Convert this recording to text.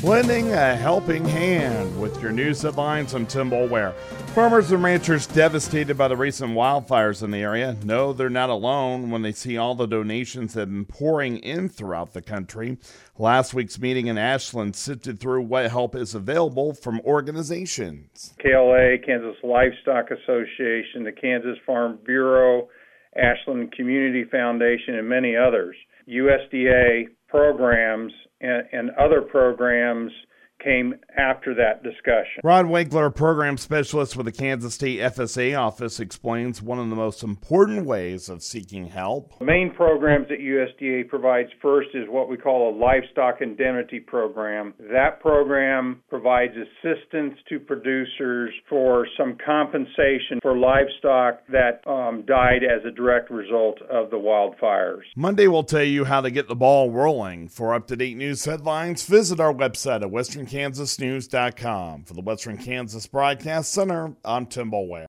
Lending a helping hand with your news headlines. I'm Tim Boulware. Farmers and ranchers devastated by the recent wildfires in the area know they're not alone when they see all the donations that have been pouring in throughout the country. Last week's meeting in Ashland sifted through what help is available from organizations. KLA, Kansas Livestock Association, the Kansas Farm Bureau, Ashland Community Foundation, and many others. USDA programs and other programs came after that discussion. Rod Winkler, program specialist with the Kansas State FSA office, explains one of the most important ways of seeking help. The main programs that USDA provides first is what we call a livestock indemnity program. That program provides assistance to producers for some compensation for livestock that died as a direct result of the wildfires. Monday will tell you how to get the ball rolling. For up-to-date news headlines, visit our website at westernkansasnews.com. For the Western Kansas Broadcast Center, I'm Tim Boulware.